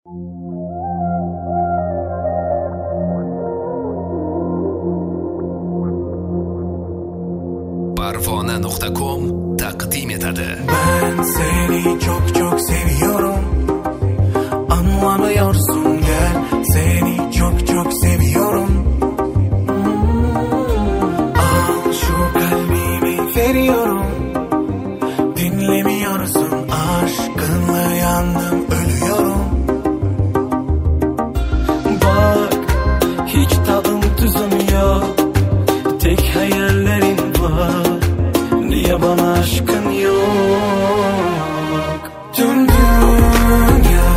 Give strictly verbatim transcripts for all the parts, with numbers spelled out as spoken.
parvona nokta com taqdim etadi. Ben seni çok çok seviyorum, anlamıyorsun, gel seni çok çok seviyorum. Al şu kalbimi veriyorum, dinlemiyorsun, aşkınla yandım, ölüyorum. Bak hiç tadım tuzum yok, tek hayallerin var, niye bana aşkın yok? Tüm dünya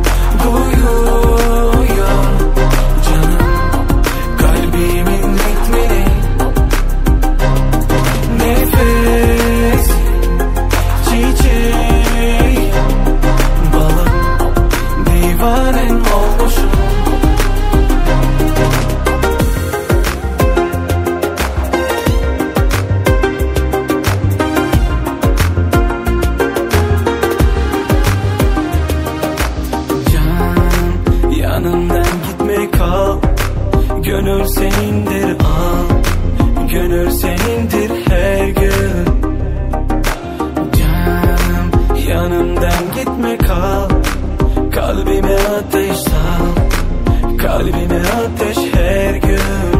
duyuyor canım, kalbimin ritmini, nefesim, çiçeğim, balım, divanen olmuşum. Yanından gitme, kal, gönül senindir, al, gönül senindir her gün. Canım yanımdan gitme, kal, kalbime ateş sal, kalbime ateş her gün.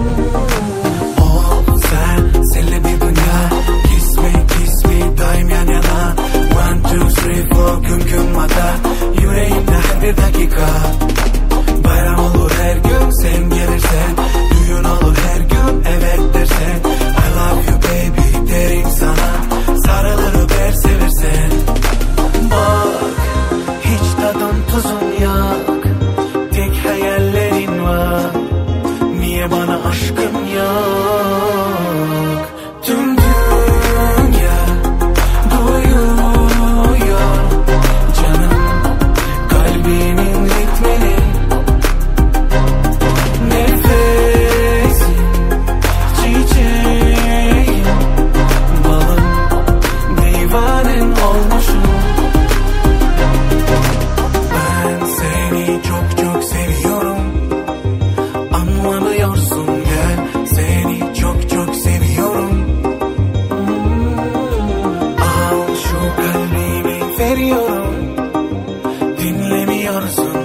Ol sen, senle bir dünya, kiss me, kiss me, daim yan yana. One, two, three, four, gün gün mata, yüreğimde her bir dakika. Bayram olur her gün sen gelirsen, düğün olur her gün evet dersen. I love you baby derim sana, sarılır öper seversen. Bak hiç tadım tuzun yok, tek hayallerin var, niye bana aşkın yok? Tüm dünya duyuyor canım, kalbinin ritmini, nefesim, çiçeğim, balım, divanen olmuşum. Ben seni çok çok seviyorum, anlamıyorsun, gel seni çok çok seviyorum. Al şu kalbimi veriyorum, dinlemiyorsun,